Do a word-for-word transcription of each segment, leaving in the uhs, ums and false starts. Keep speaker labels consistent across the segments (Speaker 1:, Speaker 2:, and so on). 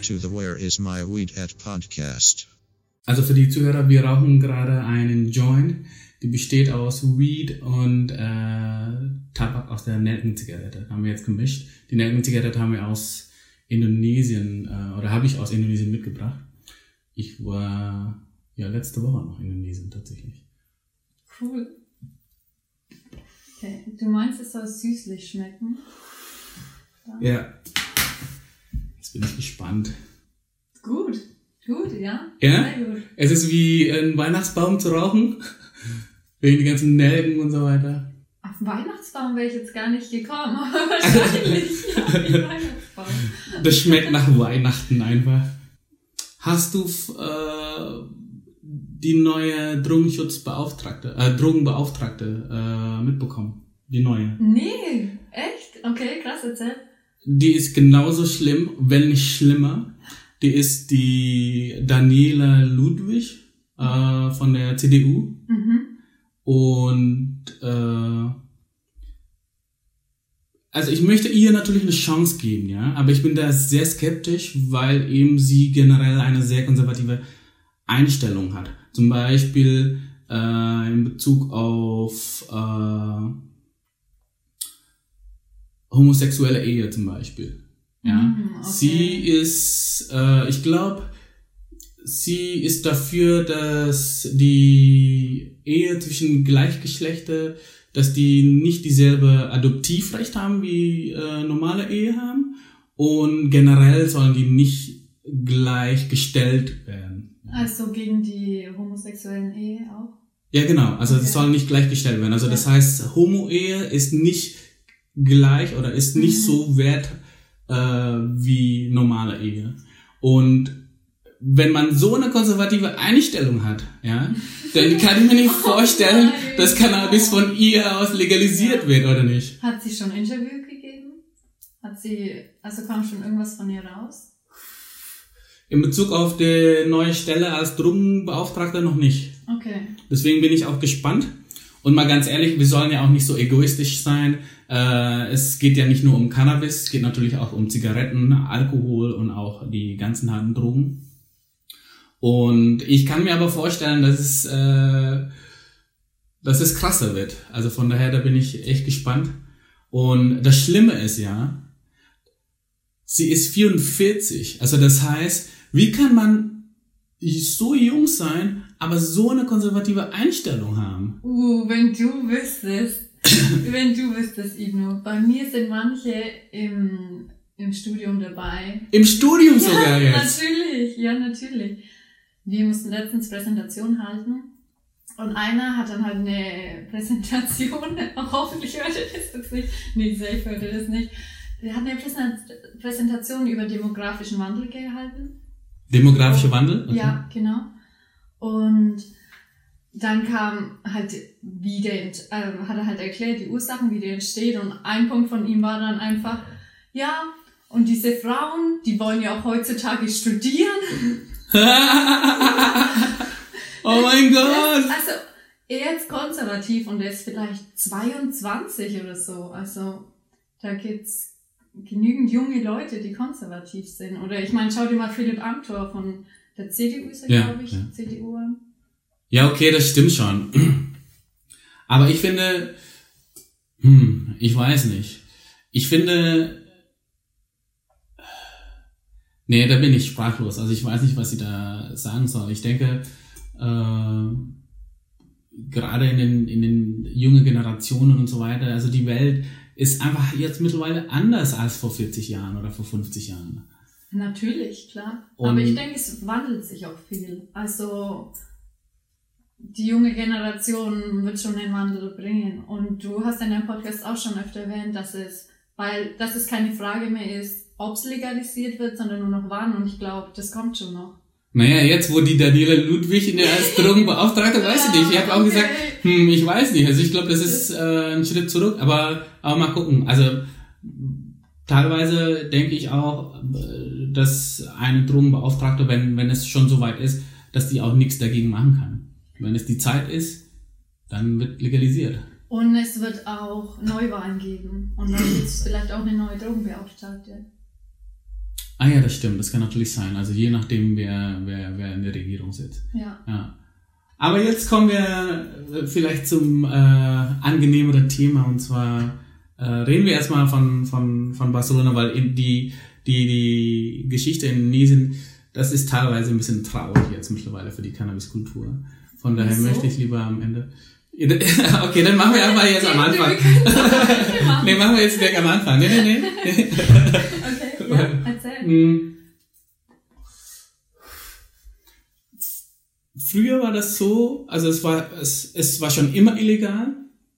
Speaker 1: to the Where Is My Weed At podcast.
Speaker 2: Also für die Zuhörer, wir rauchen gerade einen Joint, die besteht aus Weed und äh, Tabak aus der Nelkenzigarette. Haben wir jetzt gemischt. Die Nelkenzigarette haben wir aus Indonesien, äh, oder habe ich aus Indonesien mitgebracht. Ich war ja letzte Woche noch in Indonesien tatsächlich.
Speaker 3: Cool. Okay, du meinst, es soll süßlich schmecken? Dann.
Speaker 2: Ja. Jetzt bin ich gespannt.
Speaker 3: Gut, gut, ja.
Speaker 2: Ja?
Speaker 3: Sehr gut.
Speaker 2: Es ist wie ein Weihnachtsbaum zu rauchen. Wegen die ganzen Nelken und so weiter.
Speaker 3: Auf den Weihnachtsbaum wäre ich jetzt gar nicht gekommen, aber wahrscheinlich auf den Weihnachtsbaum.
Speaker 2: Das schmeckt nach Weihnachten einfach. Hast du äh, die neue Drogenschutzbeauftragte, äh, Drogenbeauftragte äh, mitbekommen? Die neue?
Speaker 3: Nee, echt? Okay, krass, erzähl.
Speaker 2: Die ist genauso schlimm, wenn nicht schlimmer. Die ist die Daniela Ludwig äh, von der C D U.
Speaker 3: Mhm.
Speaker 2: Und äh, also ich möchte ihr natürlich eine Chance geben, ja, aber ich bin da sehr skeptisch, weil eben sie generell eine sehr konservative Einstellung hat. Zum Beispiel äh, in Bezug auf äh, homosexuelle Ehe zum Beispiel. Ja,
Speaker 3: Mm, okay.
Speaker 2: Sie ist, äh, ich glaube, sie ist dafür, dass die Ehe zwischen Gleichgeschlechter, dass die nicht dieselbe Adoptivrecht haben wie äh, normale Ehe haben und generell sollen die nicht gleichgestellt werden.
Speaker 3: Also gegen die homosexuellen Ehe auch?
Speaker 2: Ja, genau. Also
Speaker 3: Okay.
Speaker 2: es soll nicht gleichgestellt werden. Also
Speaker 3: Ja.
Speaker 2: das heißt, Homo-Ehe ist nicht gleich oder ist nicht
Speaker 3: Mhm.
Speaker 2: so wert äh, wie normale Ehe. Und wenn man so eine konservative Einstellung hat, ja, dann kann ich mir nicht
Speaker 3: Oh
Speaker 2: vorstellen,
Speaker 3: nein.
Speaker 2: dass Cannabis von ihr aus legalisiert
Speaker 3: Ja.
Speaker 2: wird, oder nicht?
Speaker 3: Hat sie schon ein Interview gegeben? Hat sie, also kam schon irgendwas von ihr raus?
Speaker 2: In Bezug auf die neue Stelle als Drogenbeauftragter noch nicht.
Speaker 3: Okay.
Speaker 2: Deswegen bin ich auch gespannt. Und mal ganz ehrlich, wir sollen ja auch nicht so egoistisch sein. Äh, es geht ja nicht nur um Cannabis, es geht natürlich auch um Zigaretten, Alkohol und auch die ganzen harten Drogen. Und ich kann mir aber vorstellen, dass es, äh, dass es krasser wird. Also von daher, da bin ich echt gespannt. Und das Schlimme ist ja, sie ist vierundvierzig. Also das heißt, wie kann man so jung sein, aber so eine konservative Einstellung haben?
Speaker 3: Uh, wenn du wüsstest, wenn du wüsstest, Ibnu, bei mir sind manche im, im Studium dabei.
Speaker 2: Im Studium sogar
Speaker 3: Ja,
Speaker 2: jetzt.
Speaker 3: natürlich, ja, natürlich. Wir mussten letztens Präsentation halten und einer hat dann halt eine Präsentation, hoffentlich hört er das jetzt nicht, nee, safe hört er das nicht, der hat eine Präsent- Präsentation über demografischen Wandel gehalten.
Speaker 2: Demografischer Wandel? Okay.
Speaker 3: Ja, genau. Und dann kam halt, wie der, ent- äh, hat er halt erklärt, die Ursachen, wie der entsteht. Und ein Punkt von ihm war dann einfach, ja, und diese Frauen, die wollen ja auch heutzutage studieren.
Speaker 2: Oh mein Gott!
Speaker 3: Also, er ist konservativ und er ist vielleicht zweiundzwanzig oder so. Also, da gibt's genügend junge Leute, die konservativ sind. Oder ich meine, schau dir mal Philipp Amthor von der C D U, ist er,
Speaker 2: Ja,
Speaker 3: glaube ich,
Speaker 2: ja.
Speaker 3: C D U an.
Speaker 2: Ja, okay, das stimmt schon. Aber ich finde, hm, ich weiß nicht. Ich finde, nee, da bin ich sprachlos. Also ich weiß nicht, was ich da sagen soll. Ich denke, äh, gerade in den, in den jungen Generationen und so weiter, also die Welt ist einfach jetzt mittlerweile anders als vor vierzig Jahren oder vor fünfzig Jahren.
Speaker 3: Natürlich, klar.
Speaker 2: Und-
Speaker 3: Aber ich denke, es wandelt sich auch viel. Also die junge Generation wird schon den Wandel bringen. Und du hast in deinem Podcast auch schon öfter erwähnt, dass es, weil dass es keine Frage mehr ist, ob es legalisiert wird, sondern nur noch wann. Und ich glaube, das kommt schon noch.
Speaker 2: Naja, jetzt, wo die Daniela Ludwig in der als Drogenbeauftragte, weiß ich nicht. Ich habe auch
Speaker 3: Okay.
Speaker 2: gesagt, hm, ich weiß nicht. Also ich glaube, das ist äh, ein Schritt zurück, aber, aber mal gucken. Also teilweise denke ich auch, äh, dass eine Drogenbeauftragte, wenn, wenn es schon so weit ist, dass die auch nichts dagegen machen kann. Wenn es die Zeit ist, dann wird legalisiert.
Speaker 3: Und es wird auch Neuwahlen geben. Und dann gibt es vielleicht auch eine neue Drogenbeauftragte.
Speaker 2: Ah ja, das stimmt, das kann natürlich sein. Also je nachdem, wer, wer, wer in der Regierung sitzt.
Speaker 3: Ja.
Speaker 2: Ja. Aber jetzt kommen wir vielleicht zum äh, angenehmeren Thema, und zwar äh, reden wir erstmal von, von, von Barcelona, weil in die, die, die Geschichte in Indonesien, das ist teilweise ein bisschen traurig jetzt mittlerweile für die Cannabiskultur. Von daher
Speaker 3: Wieso?
Speaker 2: möchte ich lieber am Ende... Okay, dann machen wir einfach jetzt am Anfang. Nee, machen wir jetzt direkt am Anfang. Nee, nee, nee.
Speaker 3: Okay, ja, erzähl.
Speaker 2: Früher war das so, also es war, es, es war schon immer illegal,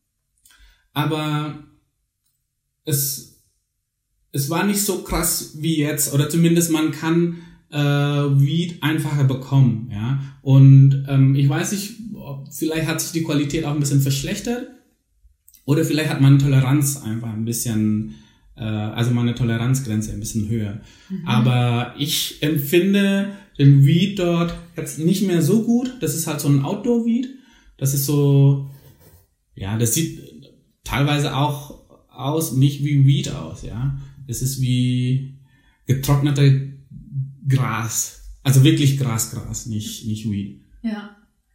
Speaker 2: aber es, es war nicht so krass wie jetzt, oder zumindest man kann äh, Weed einfacher bekommen, ja. Und ähm, ich weiß nicht, ob, vielleicht hat sich die Qualität auch ein bisschen verschlechtert, oder vielleicht hat meine Toleranz einfach ein bisschen, äh, also meine Toleranzgrenze ein bisschen höher. Mhm. Aber ich empfinde den Weed dort jetzt nicht mehr so gut. Das ist halt so ein Outdoor-Weed. Das ist so, ja, das sieht teilweise auch aus, nicht wie Weed aus, ja. Es ist wie getrocknete Gras. Also wirklich Gras, Gras, nicht, nicht Weed.
Speaker 3: Ja.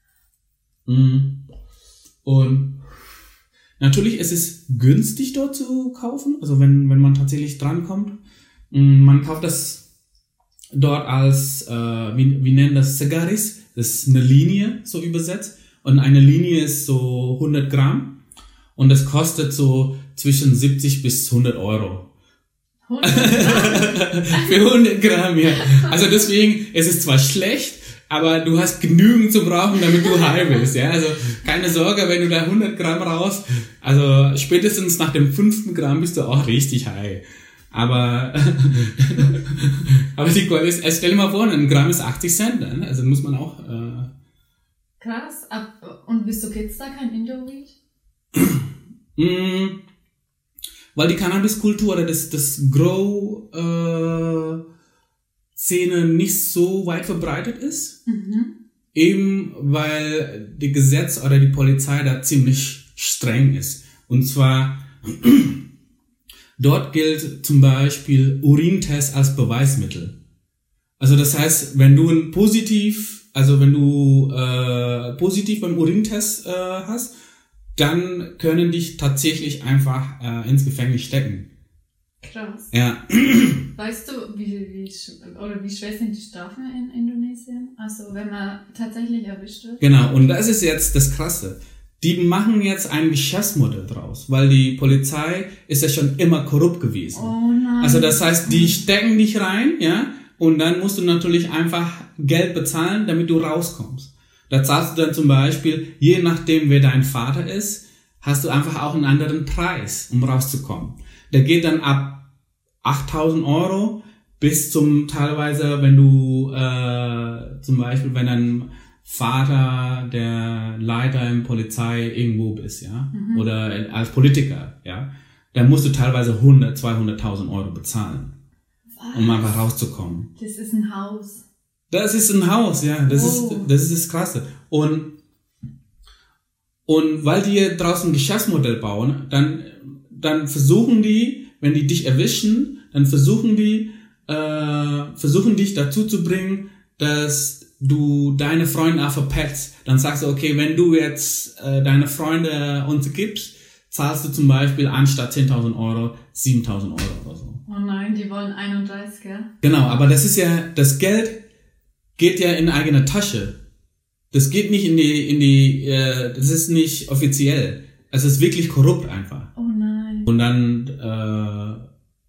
Speaker 2: Und natürlich ist es günstig dort zu kaufen, also wenn, wenn man tatsächlich drankommt. Man kauft das dort als, äh, wie, wie nennen das, Cigaris, das ist eine Linie, so übersetzt. Und eine Linie ist so hundert Gramm. Und das kostet so zwischen siebzig bis hundert Euro.
Speaker 3: hundert Gramm?
Speaker 2: Für hundert Gramm, ja. Also deswegen, es ist zwar schlecht, aber du hast genügend zu brauchen, damit du high bist, ja. Also keine Sorge, wenn du da hundert Gramm raus, also spätestens nach dem fünften Gramm bist du auch richtig high. Aber, aber die Qualität, stell dir mal vor, ein Gramm ist achtzig Cent, ne? Also muss man auch, äh
Speaker 3: Krass. Ab, und wieso gibt's da kein Indo-Weed?
Speaker 2: mm, weil die Cannabiskultur oder das, das Grow, äh, Szene nicht so weit verbreitet ist.
Speaker 3: Mhm.
Speaker 2: Eben weil die Gesetz oder die Polizei da ziemlich streng ist. Und zwar dort gilt zum Beispiel Urintest als Beweismittel. Also das heißt, wenn du ein positiv, also wenn du äh, positiv beim Urintest äh, hast, dann können dich tatsächlich einfach äh, ins Gefängnis stecken.
Speaker 3: Krass.
Speaker 2: Ja.
Speaker 3: Weißt du, wie, wie, oder wie schwer sind die Strafen in Indonesien? Also wenn man tatsächlich erwischt wird?
Speaker 2: Genau, und das ist jetzt das Krasse. Die machen jetzt ein Geschäftsmodell draus, weil die Polizei ist ja schon immer korrupt gewesen.
Speaker 3: Oh nein.
Speaker 2: Also das heißt, die stecken dich rein, ja, und dann musst du natürlich einfach Geld bezahlen, damit du rauskommst. Da zahlst du dann zum Beispiel, je nachdem wer dein Vater ist, hast du einfach auch einen anderen Preis, um rauszukommen. Der geht dann ab achttausend Euro bis zum teilweise, wenn du äh, zum Beispiel, wenn dein Vater der Leiter in Polizei irgendwo bist, ja, mhm. oder als Politiker, ja, dann musst du teilweise hundert, zweihunderttausend Euro bezahlen, was? Um einfach rauszukommen.
Speaker 3: Das ist ein Haus.
Speaker 2: Das ist ein Haus, ja, das
Speaker 3: oh.
Speaker 2: ist das ist das Krasse. Und und weil die draußen ein Geschäftsmodell bauen, dann dann versuchen die, wenn die dich erwischen, dann versuchen die, äh, versuchen dich dazu zu bringen, dass du deine Freunde auch verpetzt. Dann sagst du, okay, wenn du jetzt äh, deine Freunde uns gibst, zahlst du zum Beispiel anstatt zehntausend Euro siebentausend Euro oder so.
Speaker 3: Oh nein, die wollen einunddreißig, ja?
Speaker 2: Genau, aber das ist ja, das Geld geht ja in eigene Tasche. Das geht nicht in die, in die, äh, das ist nicht offiziell. Es ist wirklich korrupt einfach.
Speaker 3: Oh nein.
Speaker 2: Und dann äh,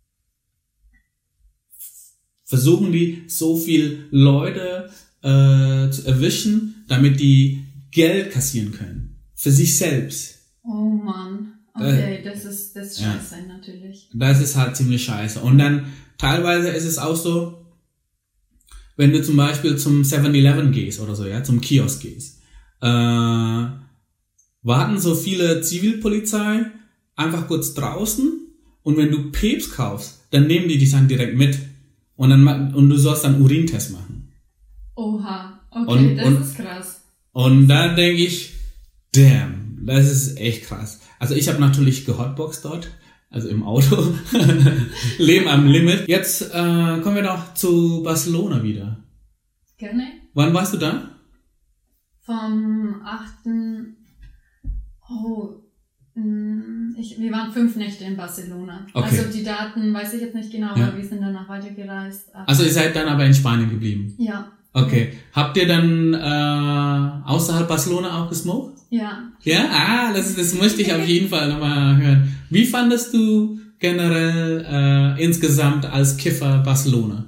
Speaker 2: versuchen die, so viel Leute äh, zu erwischen, damit die Geld kassieren können. Für sich selbst.
Speaker 3: Oh Mann. Okay, äh, das ist das ist scheiße, ja. Natürlich.
Speaker 2: Das ist halt ziemlich scheiße. Und dann teilweise ist es auch so, wenn du zum Beispiel zum seven eleven gehst oder so, ja, zum Kiosk gehst, äh, warten so viele Zivilpolizei einfach kurz draußen, und wenn du Peps kaufst, dann nehmen die dich dann direkt mit, und dann und du sollst dann Urintest machen.
Speaker 3: Oha, okay,
Speaker 2: und,
Speaker 3: das
Speaker 2: und,
Speaker 3: ist krass.
Speaker 2: Und da denke ich, damn, das ist echt krass. Also ich habe natürlich gehotboxt dort, Also im Auto. Leben am Limit. Jetzt äh, kommen wir doch zu Barcelona wieder.
Speaker 3: Gerne.
Speaker 2: Wann warst du da?
Speaker 3: Vom achten Oh, ich, wir waren fünf Nächte in Barcelona.
Speaker 2: Okay.
Speaker 3: Also die Daten weiß ich jetzt nicht genau,
Speaker 2: Ja.
Speaker 3: aber wir sind danach weitergereist. Aber
Speaker 2: Also ihr seid dann aber in Spanien geblieben?
Speaker 3: ja.
Speaker 2: Okay. Habt ihr dann äh, außerhalb Barcelona auch gesmoked?
Speaker 3: Ja.
Speaker 2: Ja? Ah, das, das möchte ich auf jeden Fall nochmal hören. Wie fandest du generell äh, insgesamt als Kiffer Barcelona?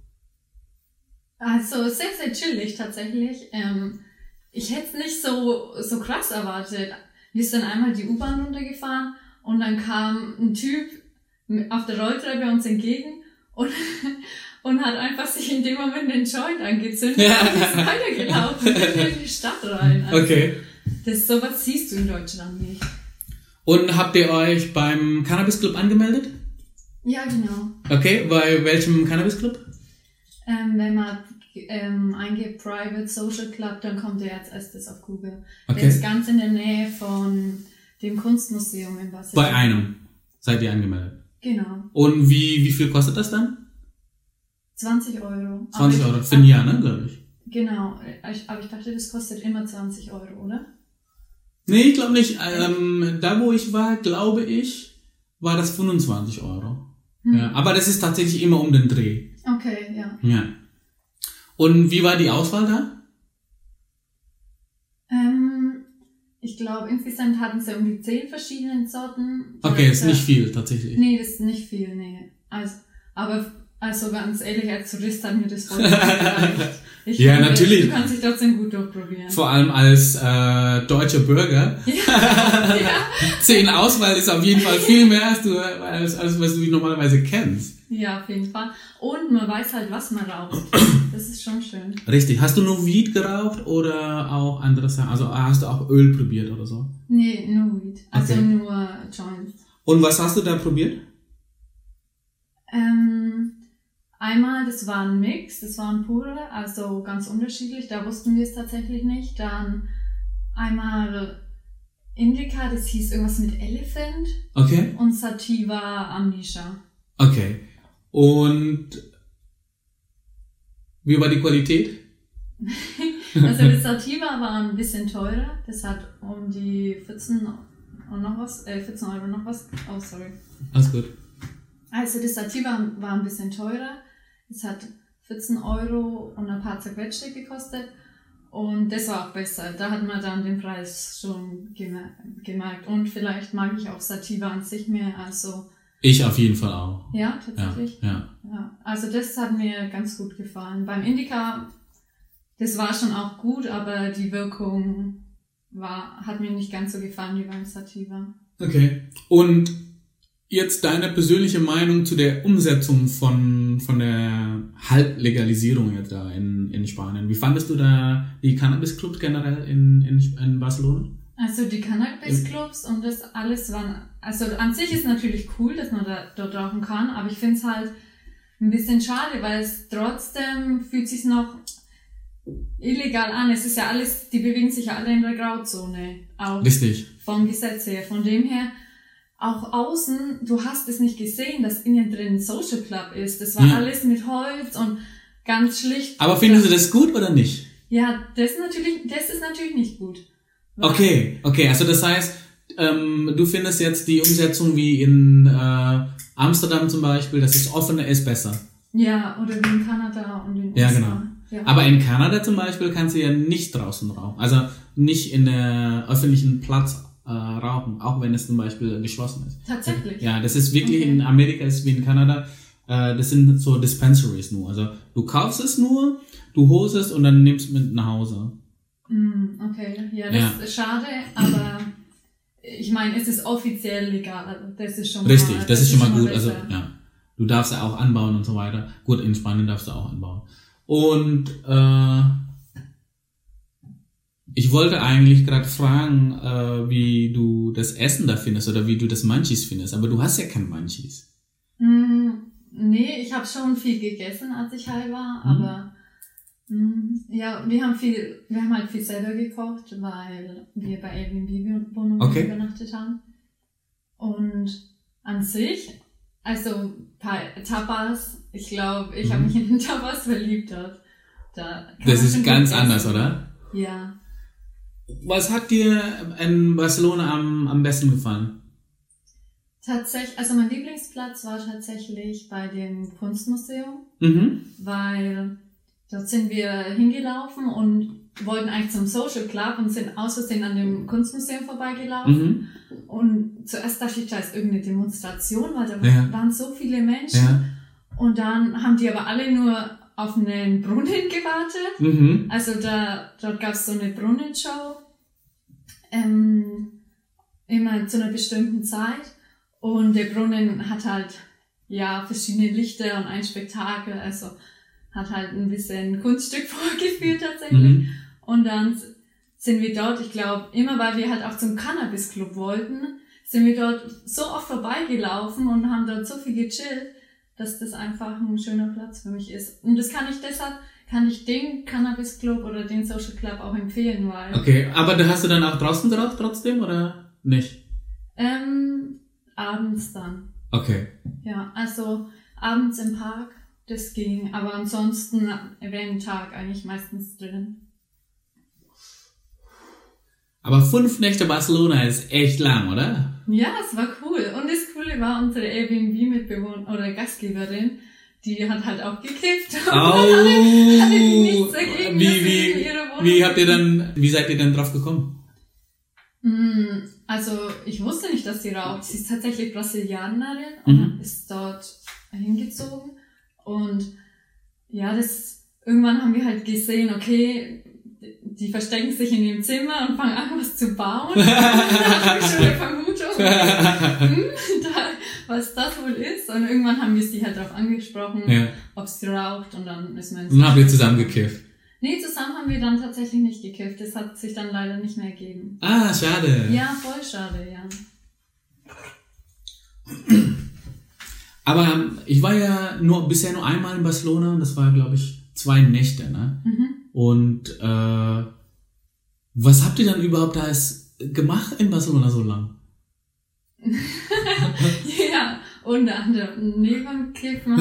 Speaker 3: Also sehr, sehr chillig tatsächlich. Ähm, ich hätte es nicht so, so krass erwartet. Wir sind einmal die U-Bahn runtergefahren und dann kam ein Typ auf der Rolltreppe uns entgegen und, und hat einfach sich in dem Moment den Joint angezündet und ist weitergelaufen in die Stadt rein. Also
Speaker 2: Okay.
Speaker 3: das, sowas siehst du in Deutschland nicht.
Speaker 2: Und habt ihr euch beim Cannabis Club angemeldet?
Speaker 3: Ja, genau.
Speaker 2: Okay, bei welchem Cannabis Club?
Speaker 3: Ähm, wenn man ähm, eingibt Private Social Club, dann kommt der als erstes auf Google.
Speaker 2: Okay.
Speaker 3: Der ist ganz in der Nähe von dem Kunstmuseum in Barcelona.
Speaker 2: Bei einem seid ihr angemeldet.
Speaker 3: Genau.
Speaker 2: Und wie, wie viel kostet das dann?
Speaker 3: zwanzig Euro.
Speaker 2: zwanzig
Speaker 3: Aber
Speaker 2: Euro.
Speaker 3: ich-
Speaker 2: Für ein Jahr, ne, glaube ich.
Speaker 3: Genau. Ich, aber ich dachte, das kostet immer zwanzig Euro, oder?
Speaker 2: Nee, ich glaube nicht. Ähm, da, wo ich war, glaube ich, war das fünfundzwanzig Euro.
Speaker 3: Hm.
Speaker 2: Ja, aber das ist tatsächlich immer um den Dreh.
Speaker 3: Okay, ja.
Speaker 2: Ja. Und wie war die Auswahl da?
Speaker 3: Ähm, ich glaube, insgesamt hatten sie um die zehn verschiedenen Sorten.
Speaker 2: Okay, ist
Speaker 3: Äh,
Speaker 2: nicht viel, tatsächlich.
Speaker 3: Nee, das ist nicht viel, nee. Also, aber, also ganz ehrlich, als Tourist hat mir das voll gereicht. Ich
Speaker 2: Ja,
Speaker 3: finde,
Speaker 2: natürlich.
Speaker 3: Du kannst dich trotzdem gut durchprobieren.
Speaker 2: Vor allem als äh, deutscher Bürger.
Speaker 3: ja.
Speaker 2: Zehn Auswahl ist auf jeden Fall viel mehr, als, du, als, als was du normalerweise kennst.
Speaker 3: Ja, auf jeden Fall. Und man weiß halt, was man raucht. Das ist schon schön.
Speaker 2: Richtig. Hast du nur Weed geraucht oder auch andere Sachen? Also hast du auch Öl probiert oder so?
Speaker 3: Nee, nur Weed. Also
Speaker 2: Okay.
Speaker 3: nur Joints.
Speaker 2: Und was hast du da probiert?
Speaker 3: Ähm, einmal, das war ein Mix, das war ein pure, also ganz unterschiedlich. Da wussten wir es tatsächlich nicht. Dann einmal Indica, das hieß irgendwas mit Elephant.
Speaker 2: Okay.
Speaker 3: Und Sativa Amnesia.
Speaker 2: Okay. Und wie war die Qualität?
Speaker 3: Also das Sativa war ein bisschen teurer. Das hat um die vierzehn und noch was, äh, vierzehn Euro noch was. Oh, sorry.
Speaker 2: Alles gut.
Speaker 3: Also das Sativa war ein bisschen teurer. Es hat vierzehn Euro und ein paar zerquetschte gekostet. Und das war auch besser. Da hat man dann den Preis schon gemer- gemerkt. Und vielleicht mag ich auch Sativa an sich mehr. Also
Speaker 2: Ich auf jeden Fall auch.
Speaker 3: ja,
Speaker 2: Ja,
Speaker 3: tatsächlich.
Speaker 2: ja.
Speaker 3: Ja, also das hat mir ganz gut gefallen. Beim Indica, das war schon auch gut, aber die Wirkung war, hat mir nicht ganz so gefallen wie beim Sativa.
Speaker 2: Okay. Und jetzt deine persönliche Meinung zu der Umsetzung von, von der Halblegalisierung jetzt da in, in Spanien. Wie fandest du da die Cannabis-Clubs generell in, in, in Barcelona?
Speaker 3: Also die Cannabis-Clubs und das alles waren, also an sich ist natürlich cool, dass man da dort rauchen kann, aber ich finde es halt ein bisschen schade, weil es trotzdem fühlt sich noch illegal an. Es ist ja alles, die bewegen sich ja alle in der Grauzone, auch
Speaker 2: Richtig.
Speaker 3: vom Gesetz her. Von dem her, auch außen, du hast es nicht gesehen, dass innen drin ein Social Club ist. Das war
Speaker 2: Ja.
Speaker 3: alles mit Holz und ganz schlicht.
Speaker 2: Aber findest du das gut oder nicht?
Speaker 3: Ja, das ist natürlich, das ist natürlich nicht gut. Weil-
Speaker 2: Okay, okay. Also das heißt, ähm, du findest jetzt die Umsetzung wie in äh, Amsterdam zum Beispiel, dass es offener ist, besser.
Speaker 3: Ja, oder wie in Kanada und in
Speaker 2: Ja,
Speaker 3: U S A.
Speaker 2: genau.
Speaker 3: Ja.
Speaker 2: Aber in Kanada zum Beispiel kannst du ja nicht draußen rauchen. Also nicht in der öffentlichen Platz äh, rauchen, auch wenn es zum Beispiel geschlossen ist.
Speaker 3: Tatsächlich.
Speaker 2: Ja, das ist wirklich
Speaker 3: Okay.
Speaker 2: in Amerika, ist wie in Kanada, äh, das sind so Dispensaries nur. Also du kaufst es nur, du holst es und dann nimmst es mit nach Hause.
Speaker 3: Mm, okay, ja, das
Speaker 2: Ja.
Speaker 3: ist schade, aber ich meine, es ist offiziell legal. Also das ist schon
Speaker 2: Richtig,
Speaker 3: mal,
Speaker 2: das, ist schon mal gut.
Speaker 3: besser.
Speaker 2: Also ja, du darfst ja auch anbauen und so weiter. Gut, in Spanien darfst du auch anbauen. Und äh, ich wollte eigentlich gerade fragen, äh, wie du das Essen da findest oder wie du das Munchies findest. Aber du hast ja kein Munchies.
Speaker 3: Mm, nee, ich habe schon viel gegessen, als ich heil war,
Speaker 2: Mhm.
Speaker 3: aber mm, ja, wir haben viel, wir haben halt viel selber gekocht, weil wir bei Airbnb-Wohnungen
Speaker 2: Okay.
Speaker 3: übernachtet haben. Und an sich, also Pa- Tapas, ich glaube, ich
Speaker 2: Mhm.
Speaker 3: habe mich in den Tapas verliebt dort. Da kann
Speaker 2: Das
Speaker 3: man
Speaker 2: ist
Speaker 3: schon
Speaker 2: ganz
Speaker 3: gut
Speaker 2: anders,
Speaker 3: essen.
Speaker 2: oder?
Speaker 3: Ja.
Speaker 2: Was hat dir in Barcelona am, am besten gefallen?
Speaker 3: Tatsächlich, also mein Lieblingsplatz war tatsächlich bei dem Kunstmuseum,
Speaker 2: Mhm.
Speaker 3: weil dort sind wir hingelaufen und wollten eigentlich zum Social Club und sind aus Versehen an dem Kunstmuseum vorbeigelaufen.
Speaker 2: Mhm.
Speaker 3: Und zuerst dachte ich, da ist irgendeine Demonstration, weil da
Speaker 2: Ja.
Speaker 3: waren so viele Menschen.
Speaker 2: Ja.
Speaker 3: Und dann haben die aber alle nur auf einen Brunnen gewartet.
Speaker 2: Mhm.
Speaker 3: Also da, dort gab es so eine Brunnenshow, ähm, immer zu einer bestimmten Zeit. Und der Brunnen hat halt, ja, verschiedene Lichter und ein Spektakel, also hat halt ein bisschen Kunststück vorgeführt tatsächlich.
Speaker 2: Mhm.
Speaker 3: Und dann sind wir dort, ich glaube, immer weil wir halt auch zum Cannabis-Club wollten, sind wir dort so oft vorbeigelaufen und haben dort so viel gechillt, dass das einfach ein schöner Platz für mich ist. Und das kann ich deshalb, kann ich den Cannabis Club oder den Social Club auch empfehlen, weil,
Speaker 2: Okay, aber da hast du dann auch draußen geraucht trotzdem oder nicht?
Speaker 3: ähm, abends dann.
Speaker 2: Okay.
Speaker 3: Ja, also abends im Park, das ging, aber ansonsten während dem Tag eigentlich meistens drin.
Speaker 2: Aber fünf Nächte Barcelona ist echt lang, oder?
Speaker 3: Ja, es war cool. Und das Coole war, unsere Airbnb-Mitbewohnerin oder Gastgeberin, die hat halt auch gekifft.
Speaker 2: Oh,
Speaker 3: hatte nichts dagegen,
Speaker 2: wie,
Speaker 3: dass sie
Speaker 2: wie,
Speaker 3: in ihre Wohnung
Speaker 2: wie habt ihr dann, wie seid ihr dann drauf gekommen?
Speaker 3: Mm, Also, ich wusste nicht, dass sie raucht. Sie ist tatsächlich Brasilianerin
Speaker 2: Mhm.
Speaker 3: und ist dort hingezogen. Und ja, das, irgendwann haben wir halt gesehen, okay, die verstecken sich in ihrem Zimmer und fangen an, was zu bauen. Da hatte ich schon eine Vermutung, hm, da, was das wohl ist. Und irgendwann haben wir sie halt darauf angesprochen,
Speaker 2: Ja.
Speaker 3: ob sie raucht. Und dann ist man ins
Speaker 2: Und dann habt ihr
Speaker 3: Gespräch
Speaker 2: zusammen
Speaker 3: gekommen.
Speaker 2: gekifft.
Speaker 3: Nee, zusammen haben wir dann tatsächlich nicht gekifft. Das hat sich dann leider nicht mehr ergeben.
Speaker 2: Ah, schade.
Speaker 3: Ja, voll schade, ja.
Speaker 2: Aber ähm, ich war ja nur bisher nur einmal in Barcelona und das war, glaube ich, zwei Nächte, ne?
Speaker 3: Mhm.
Speaker 2: Und äh, was habt ihr dann überhaupt da als gemacht in Barcelona so lang?
Speaker 3: Ja, unter anderem Nebenkiffen.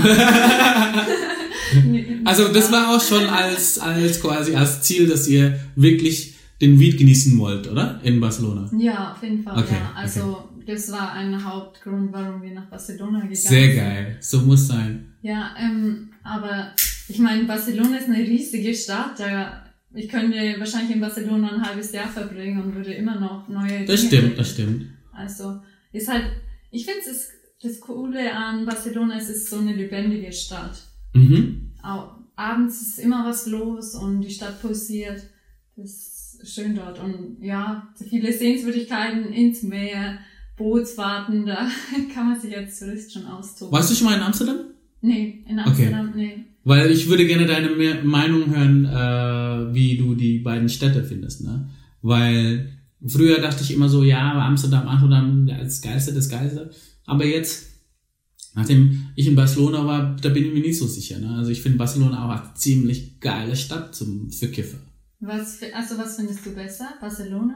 Speaker 2: Also das war auch schon als als quasi als Ziel, dass ihr wirklich den Weed genießen wollt, oder? In Barcelona.
Speaker 3: Ja, auf jeden Fall,
Speaker 2: Okay,
Speaker 3: ja. Also das war ein Hauptgrund, warum wir nach Barcelona gegangen
Speaker 2: Sehr
Speaker 3: sind.
Speaker 2: geil. So muss sein.
Speaker 3: Ja, ähm, aber ich meine, Barcelona ist eine riesige Stadt. Da, ich könnte wahrscheinlich in Barcelona ein halbes Jahr verbringen und würde immer noch neue
Speaker 2: Das
Speaker 3: Dinge
Speaker 2: stimmt,
Speaker 3: entdecken.
Speaker 2: das stimmt.
Speaker 3: Also ist halt, ich finde es das Coole an Barcelona, es ist so eine lebendige Stadt.
Speaker 2: Mhm.
Speaker 3: Auch, abends ist immer was los und die Stadt pulsiert. Das ist schön dort. Und ja, so viele Sehenswürdigkeiten ins Meer, Bootsfahrten, da kann man sich als Tourist schon austoben.
Speaker 2: Warst du schon mal in Amsterdam?
Speaker 3: Nee, in Amsterdam, nee.
Speaker 2: Weil ich würde gerne deine Me- Meinung hören, äh, wie du die beiden Städte findest, ne? Weil früher dachte ich immer so, ja, aber Amsterdam, Amsterdam, ja, das Geilste, das Geilste. Aber jetzt, nachdem ich in Barcelona war, da bin ich mir nicht so sicher, ne? Also ich finde Barcelona auch eine ziemlich geile Stadt zum, für Kiffer.
Speaker 3: Was, fi- also was findest du besser? Barcelona?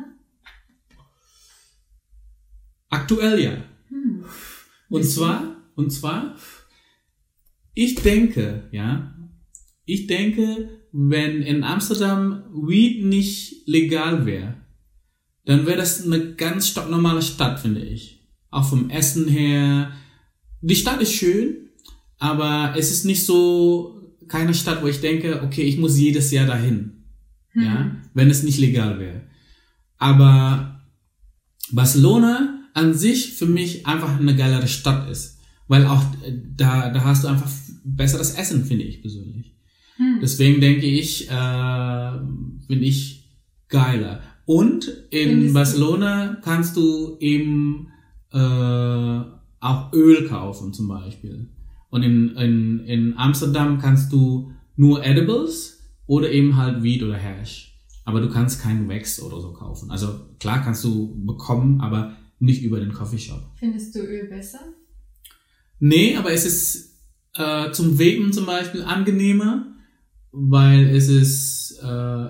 Speaker 2: Aktuell ja.
Speaker 3: Hm.
Speaker 2: Und zwar, und zwar, ich denke, ja, ich denke, wenn in Amsterdam Weed nicht legal wäre, dann wäre das eine ganz stocknormale Stadt, finde ich. Auch vom Essen her. Die Stadt ist schön, aber es ist nicht so, keine Stadt, wo ich denke, okay, ich muss jedes Jahr dahin.
Speaker 3: Hm.
Speaker 2: Ja, wenn es nicht legal wäre. Aber Barcelona an sich für mich einfach eine geilere Stadt ist. Weil auch äh, da, da hast du einfach besseres Essen, finde ich persönlich.
Speaker 3: Hm.
Speaker 2: Deswegen denke ich, äh, finde ich geiler. Und in
Speaker 3: Findest du-
Speaker 2: Barcelona kannst du eben äh, auch Öl kaufen zum Beispiel. Und in, in, in Amsterdam kannst du nur Edibles oder eben halt Weed oder Hash. Aber du kannst keinen Wax oder so kaufen. Also klar kannst du bekommen, aber nicht über den Coffeeshop.
Speaker 3: Findest du Öl besser?
Speaker 2: Nee, aber es ist äh, zum Vapen zum Beispiel angenehmer, weil es ist äh,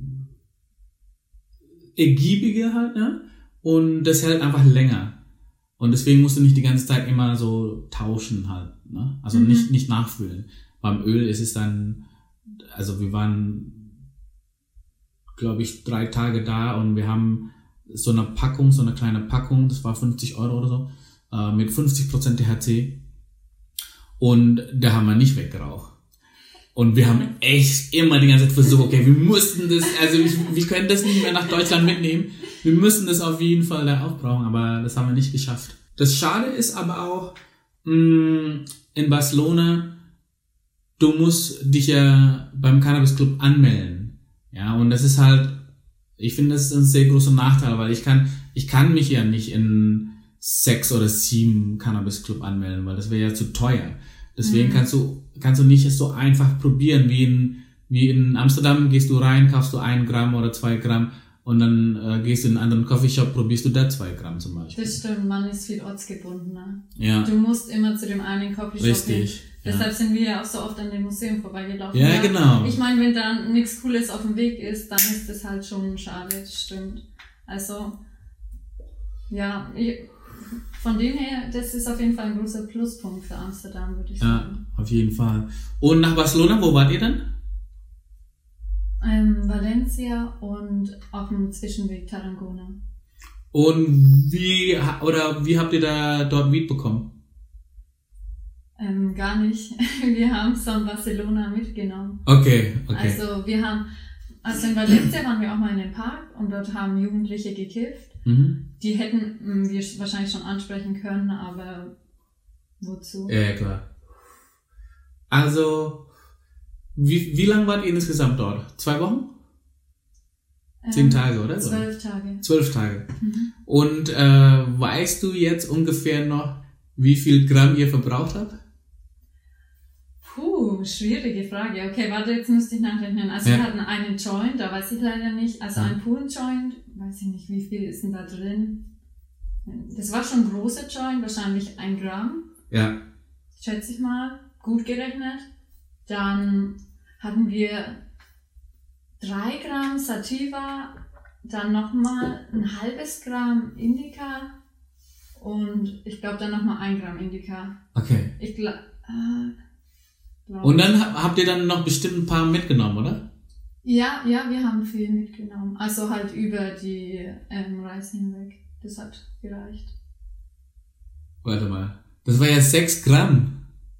Speaker 2: ergiebiger halt, ne? Und das hält einfach länger. Und deswegen musst du nicht die ganze Zeit immer so tauschen halt, ne? Also
Speaker 3: Mhm.
Speaker 2: nicht, nicht nachfüllen. Beim Öl ist es dann, also wir waren, glaube ich, drei Tage da und wir haben so eine Packung, so eine kleine Packung, das war fünfzig Euro oder so, äh, mit fünfzig Prozent T H C. Und da haben wir nicht weggeraucht. Und wir haben echt immer die ganze Zeit versucht, okay, wir mussten das, also wir, wir können das nicht mehr nach Deutschland mitnehmen. Wir müssen das auf jeden Fall da aufbrauchen, aber das haben wir nicht geschafft. Das Schade ist aber auch, mh, in Barcelona, du musst dich ja beim Cannabis Club anmelden. Ja, und das ist halt, ich finde, das ist ein sehr großer Nachteil, weil ich kann, ich kann mich ja nicht in sechs oder sieben Cannabis Club anmelden, weil das wäre ja zu teuer. Deswegen
Speaker 3: Mhm.
Speaker 2: kannst du, kannst du nicht so einfach probieren, wie in, wie in Amsterdam gehst du rein, kaufst du ein Gramm oder zwei Gramm und dann äh, gehst du in einen anderen Coffeeshop, probierst du da zwei Gramm zum Beispiel.
Speaker 3: Das stimmt, man ist viel ortsgebundener.
Speaker 2: Ja,
Speaker 3: Du musst immer zu dem einen Coffeeshop hin.
Speaker 2: richtig. Ja.
Speaker 3: Deshalb sind wir ja auch so oft an dem Museum vorbeigelaufen.
Speaker 2: Ja, genau.
Speaker 3: Ich meine, wenn da nichts Cooles auf dem Weg ist, dann ist das halt schon schade, das stimmt. Also, ja, ich, von dem her, das ist auf jeden Fall ein großer Pluspunkt für Amsterdam, würde ich
Speaker 2: Ja,
Speaker 3: sagen.
Speaker 2: auf jeden Fall. Und nach Barcelona, wo wart ihr dann?
Speaker 3: Ähm, Valencia und auf dem Zwischenweg Tarragona.
Speaker 2: Und wie, ha- oder wie habt ihr da dort Weed bekommen?
Speaker 3: Ähm, gar nicht. Wir haben es von Barcelona mitgenommen.
Speaker 2: Okay, okay.
Speaker 3: Also wir haben, also in Valencia waren wir auch mal in dem Park und dort haben Jugendliche gekifft.
Speaker 2: Mhm.
Speaker 3: Die hätten mh, wir wahrscheinlich schon ansprechen können, aber wozu?
Speaker 2: Ja, ja, klar. Also, wie, wie lang wart ihr insgesamt dort? Zwei Wochen? Zehn
Speaker 3: Ähm,
Speaker 2: Tage, oder? so?
Speaker 3: Zwölf Tage.
Speaker 2: Zwölf Tage.
Speaker 3: Mhm.
Speaker 2: Und äh, weißt du jetzt ungefähr noch, wie viel Gramm ihr verbraucht habt?
Speaker 3: Puh, schwierige Frage. Okay, warte, jetzt müsste ich nachrechnen. Also
Speaker 2: Ja.
Speaker 3: wir hatten einen Joint, da weiß ich leider nicht. Also
Speaker 2: Ja.
Speaker 3: ein Pool-Joint, weiß ich nicht, wie viel ist denn da drin? Das war schon ein großer Joint, wahrscheinlich ein Gramm,
Speaker 2: Ja.
Speaker 3: schätze ich mal. Gut gerechnet. Dann hatten wir drei Gramm Sativa, dann nochmal ein halbes Gramm Indica und ich glaube dann nochmal ein Gramm Indica.
Speaker 2: Okay.
Speaker 3: Ich glaube... Äh, glaub
Speaker 2: Und dann ha- habt ihr dann noch bestimmt ein paar mitgenommen, oder?
Speaker 3: Ja, ja, wir haben viel mitgenommen. Also halt über die ähm, Reise hinweg. Das hat gereicht.
Speaker 2: Warte mal. Das war ja sechs Gramm.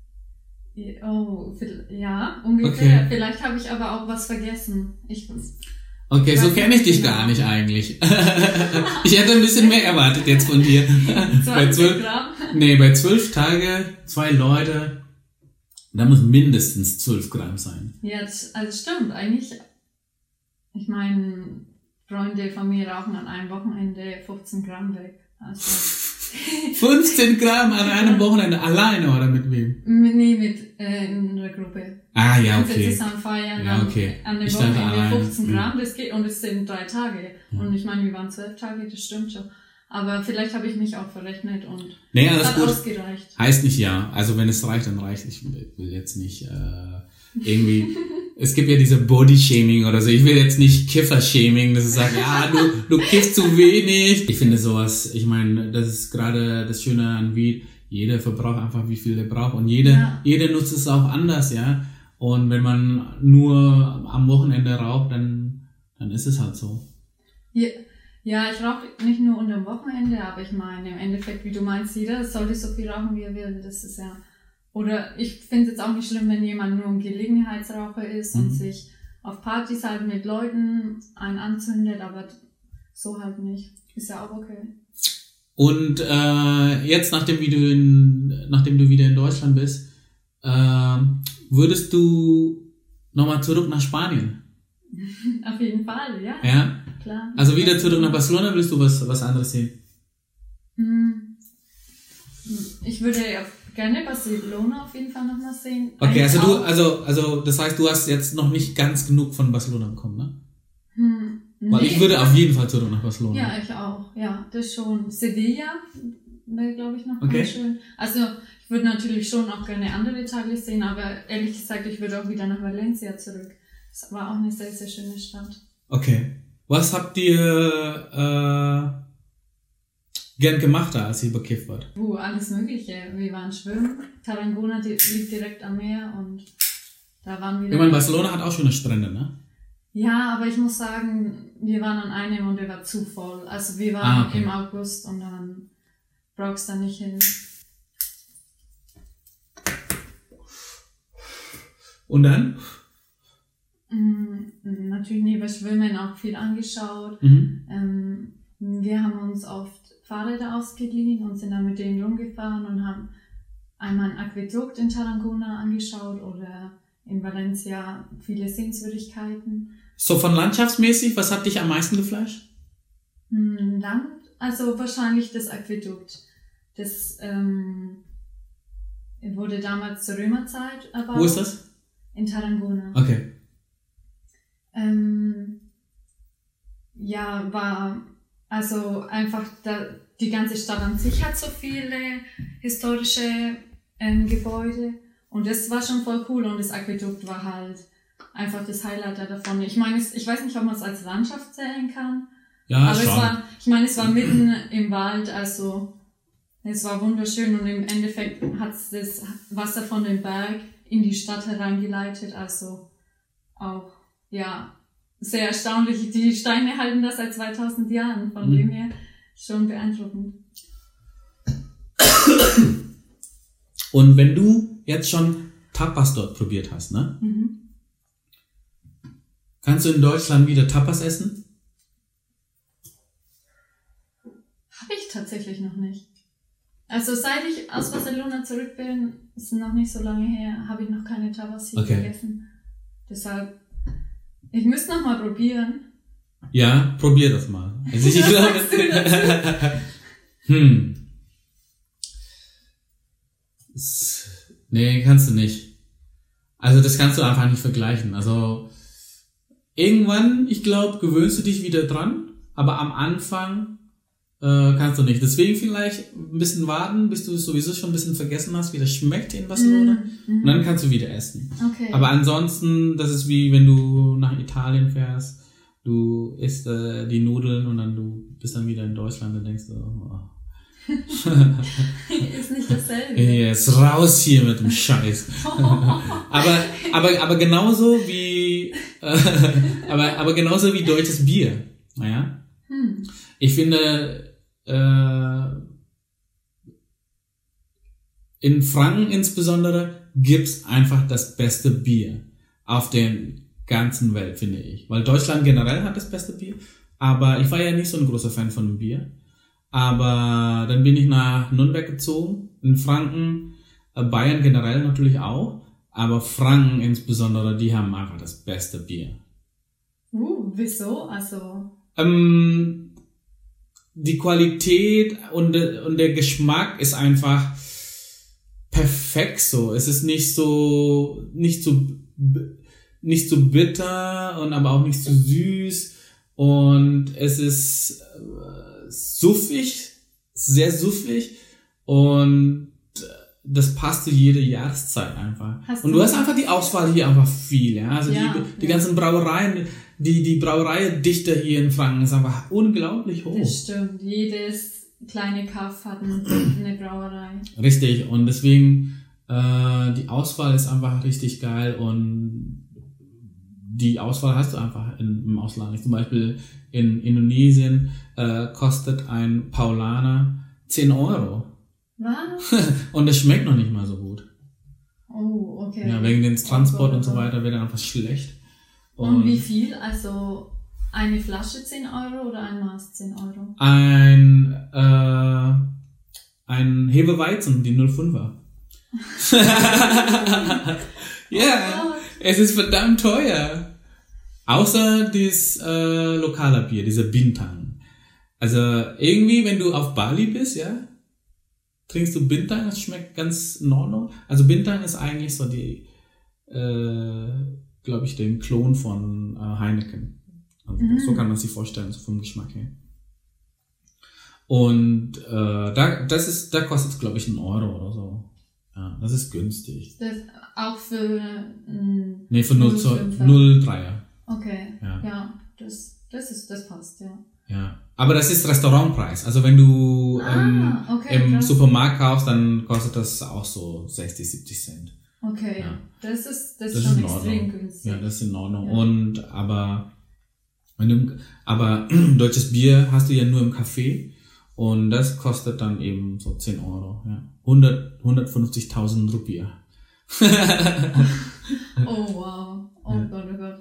Speaker 3: Oh, vil- ja, ungefähr.
Speaker 2: Okay.
Speaker 3: Vielleicht habe ich aber auch was vergessen. Ich,
Speaker 2: Okay, so
Speaker 3: Weiß
Speaker 2: kenne ich
Speaker 3: nicht
Speaker 2: dich
Speaker 3: genau.
Speaker 2: gar nicht eigentlich. Ich hätte ein bisschen mehr erwartet jetzt von dir. Bei
Speaker 3: zwanzig
Speaker 2: zwölf,
Speaker 3: Gramm.
Speaker 2: nee, bei zwölf Tage, zwei Leute, da muss mindestens zwölf Gramm sein.
Speaker 3: Ja, das, also stimmt. Eigentlich, ich meine, Freunde von mir rauchen an einem Wochenende fünfzehn Gramm weg. Also,
Speaker 2: fünfzehn Gramm an einem Wochenende, alleine oder mit wem?
Speaker 3: mit- nee, mit äh, in einer Gruppe.
Speaker 2: Ah, ja,
Speaker 3: Wenn wir
Speaker 2: okay.
Speaker 3: zusammen feiern,
Speaker 2: Ja,
Speaker 3: dann
Speaker 2: okay.
Speaker 3: an dem
Speaker 2: Ich dachte
Speaker 3: Wochenende
Speaker 2: allein.
Speaker 3: fünfzehn
Speaker 2: Mhm.
Speaker 3: Gramm, das geht, und es sind drei Tage.
Speaker 2: Ja.
Speaker 3: Und ich meine, wir waren zwölf Tage, das stimmt schon. Aber vielleicht habe ich mich auch verrechnet und
Speaker 2: Nee,
Speaker 3: es
Speaker 2: alles
Speaker 3: hat
Speaker 2: gut.
Speaker 3: ausgereicht.
Speaker 2: Heißt nicht ja. Also wenn es reicht, dann reicht. Ich will jetzt nicht äh, irgendwie... Es gibt ja diese Body-Shaming oder so. Ich will jetzt nicht Kiffer-Shaming, dass ich sage, ja, du, du kiffst zu wenig. Ich finde sowas, ich meine, das ist gerade das Schöne an Weed. Jeder verbraucht einfach, wie viel er braucht. Und jeder,
Speaker 3: Ja.
Speaker 2: jeder nutzt es auch anders, ja. Und wenn man nur am Wochenende raucht, dann, dann ist es halt so.
Speaker 3: Ja, ja, ich rauche nicht nur unter dem Wochenende, aber ich meine, im Endeffekt, wie du meinst, jeder sollte so viel rauchen, wie er will. Das ist ja... Oder ich finde es jetzt auch nicht schlimm, wenn jemand nur ein Gelegenheitsraucher ist
Speaker 2: Mhm.
Speaker 3: und sich auf Partys halt mit Leuten einen anzündet, aber so halt nicht. Ist ja auch okay.
Speaker 2: Und äh, jetzt, nachdem, wie du in, nachdem du wieder in Deutschland bist, äh, würdest du nochmal zurück nach Spanien?
Speaker 3: Auf jeden Fall, ja,
Speaker 2: Ja?
Speaker 3: klar.
Speaker 2: Also wieder zurück nach Barcelona, willst du was, was anderes sehen?
Speaker 3: Hm. Ich würde ja gerne Barcelona auf jeden Fall nochmal sehen.
Speaker 2: Okay, also
Speaker 3: Eigentlich
Speaker 2: du,
Speaker 3: auch.
Speaker 2: also, also das heißt, du hast jetzt noch nicht ganz genug von Barcelona bekommen, ne?
Speaker 3: Hm,
Speaker 2: Weil
Speaker 3: nee.
Speaker 2: ich würde auf jeden Fall zurück nach Barcelona.
Speaker 3: Ja, ich auch. Ja, das schon. Sevilla wäre, glaube ich, noch
Speaker 2: Okay.
Speaker 3: ganz schön. Also, ich würde natürlich schon auch gerne andere Teile sehen, aber ehrlich gesagt, ich würde auch wieder nach Valencia zurück. Das war auch eine sehr, sehr schöne Stadt.
Speaker 2: Okay. Was habt ihr, äh, gern gemacht da, als ihr bekifft wart?
Speaker 3: Uh, alles Mögliche. Wir waren schwimmen. Tarragona die, liegt direkt am Meer und da waren wir...
Speaker 2: Ich meine, Barcelona hat auch schöne Strände, ne?
Speaker 3: Ja, aber ich muss sagen, wir waren an einem und der war zu voll. Also wir waren
Speaker 2: Ah, okay.
Speaker 3: im August und dann brauchst du da nicht hin.
Speaker 2: Und dann?
Speaker 3: Mhm, natürlich neben Schwimmen auch viel angeschaut.
Speaker 2: Mhm.
Speaker 3: Ähm, wir haben uns oft Fahrräder ausgeliehen und sind dann mit denen rumgefahren und haben einmal ein Aquädukt in Tarragona angeschaut oder in Valencia viele Sehenswürdigkeiten.
Speaker 2: So von landschaftsmäßig, was hat dich am meisten geflasht?
Speaker 3: Hm, Land, also wahrscheinlich das Aquädukt. Das ähm, wurde damals zur Römerzeit erbaut.
Speaker 2: Wo ist das?
Speaker 3: In Tarragona.
Speaker 2: Okay.
Speaker 3: Ähm, ja, war also einfach da, die ganze Stadt an sich hat so viele historische ähm, Gebäude und das war schon voll cool und das Aquädukt war halt einfach das Highlight davon. Ich meine, ich weiß nicht, ob man es als Landschaft zählen kann,
Speaker 2: Ja,
Speaker 3: aber
Speaker 2: schon.
Speaker 3: es war, ich meine, es war mitten im Wald, also es war wunderschön und im Endeffekt hat es das Wasser von dem Berg in die Stadt hereingeleitet, also auch, ja, sehr erstaunlich. Die Steine halten das seit zweitausend Jahren, von
Speaker 2: Mhm.
Speaker 3: dem her schon beeindruckend.
Speaker 2: Und wenn du jetzt schon Tapas dort probiert hast, ne?
Speaker 3: Mhm.
Speaker 2: Kannst du in Deutschland wieder Tapas essen?
Speaker 3: Habe ich tatsächlich noch nicht. Also seit ich aus Barcelona zurück bin, ist noch nicht so lange her, habe ich noch keine Tapas hier
Speaker 2: Okay.
Speaker 3: gegessen. Deshalb, ich müsste noch mal probieren.
Speaker 2: Ja, probier das mal. Also ich
Speaker 3: Was
Speaker 2: glaube,
Speaker 3: sagst du dazu?
Speaker 2: hm. S- Nee, kannst du nicht. Also das kannst du einfach nicht vergleichen. Also irgendwann, ich glaube, gewöhnst du dich wieder dran, aber am Anfang äh, kannst du nicht. Deswegen vielleicht ein bisschen warten, bis du es sowieso schon ein bisschen vergessen hast, wie das schmeckt in Barcelona.
Speaker 3: Mhm.
Speaker 2: Und dann kannst du wieder essen.
Speaker 3: Okay.
Speaker 2: Aber ansonsten, das ist wie wenn du nach Italien fährst, du isst äh, die Nudeln und dann du bist dann wieder in Deutschland und denkst du, oh,
Speaker 3: ist nicht dasselbe.
Speaker 2: jetzt raus hier mit dem Scheiß. aber, aber, aber genauso wie, äh, aber, aber genauso wie deutsches Bier. Naja.
Speaker 3: Hm.
Speaker 2: Ich finde, äh, in Franken insbesondere gibt's einfach das beste Bier auf der ganzen Welt, finde ich. Weil Deutschland generell hat das beste Bier, aber ich war ja nicht so ein großer Fan von dem Bier. Aber dann bin ich nach Nürnberg gezogen, in Franken, äh, Bayern generell natürlich auch, aber Franken insbesondere, die haben einfach das beste Bier.
Speaker 3: Uh, wieso? Also,
Speaker 2: Ähm, die Qualität und, de- und der Geschmack ist einfach perfekt so. Es ist nicht so, nicht so, b- nicht so bitter und aber auch nicht so süß und es ist äh, suffig, sehr suffig und das passt zu jeder Jahreszeit einfach.
Speaker 3: Hast
Speaker 2: Und
Speaker 3: du-
Speaker 2: du hast einfach die Auswahl hier einfach viel, ja. Also
Speaker 3: Ja,
Speaker 2: die, die
Speaker 3: ja.
Speaker 2: ganzen Brauereien, die, die Brauereidichte hier in Franken ist einfach unglaublich hoch.
Speaker 3: das stimmt. Jedes kleine Kaff hat ein- eine Brauerei.
Speaker 2: Richtig. Und deswegen, äh, die Auswahl ist einfach richtig geil und die Auswahl hast du einfach in, im Ausland. Zum Beispiel in Indonesien äh, kostet ein Paulaner zehn Euro.
Speaker 3: Was?
Speaker 2: Und das schmeckt noch nicht mal so gut.
Speaker 3: Oh, okay.
Speaker 2: Ja, wegen dem Transport
Speaker 3: Oh,
Speaker 2: und so
Speaker 3: oh.
Speaker 2: weiter wird er einfach schlecht.
Speaker 3: Und wie viel? Also eine Flasche zehn Euro oder ein Maß zehn Euro?
Speaker 2: Ein, äh, ein Hefeweizen, die null Komma fünfer. Ja,
Speaker 3: Oh,
Speaker 2: es ist verdammt teuer. Außer das äh, lokale Bier, dieser Bintang. Also irgendwie, wenn du auf Bali bist, ja, trinkst du Bintang, das schmeckt ganz in Ordnung. Also Bintang ist eigentlich so die, äh, glaube ich, den Klon von äh, Heineken. Also
Speaker 3: Mhm.
Speaker 2: so kann man sich vorstellen, so vom Geschmack her. Und äh, da, das ist, da kostet es, glaube ich, einen Euro oder so. Ja, das ist günstig.
Speaker 3: das auch für mm,
Speaker 2: Nee, für null Komma
Speaker 3: null Komma fünfer.
Speaker 2: null Komma drei.
Speaker 3: Okay,
Speaker 2: Ja.
Speaker 3: ja, das, das ist, das passt, ja.
Speaker 2: Ja. Aber das ist Restaurantpreis. Also wenn du
Speaker 3: Ah,
Speaker 2: ähm,
Speaker 3: okay,
Speaker 2: im
Speaker 3: krass.
Speaker 2: Supermarkt kaufst, dann kostet das auch so sechzig, siebzig Cent.
Speaker 3: Okay,
Speaker 2: Ja.
Speaker 3: das ist, das
Speaker 2: Das
Speaker 3: ist
Speaker 2: ist
Speaker 3: schon
Speaker 2: in
Speaker 3: extrem
Speaker 2: Ordnung.
Speaker 3: günstig.
Speaker 2: Ja, das ist in Ordnung.
Speaker 3: Ja.
Speaker 2: Und aber wenn du, aber deutsches Bier hast du ja nur im Café und das kostet dann eben so zehn Euro. Ja. hundert, hundertfünfzigtausend Rupiah.
Speaker 3: Oh wow, oh
Speaker 2: Ja.
Speaker 3: Gott, oh Gott.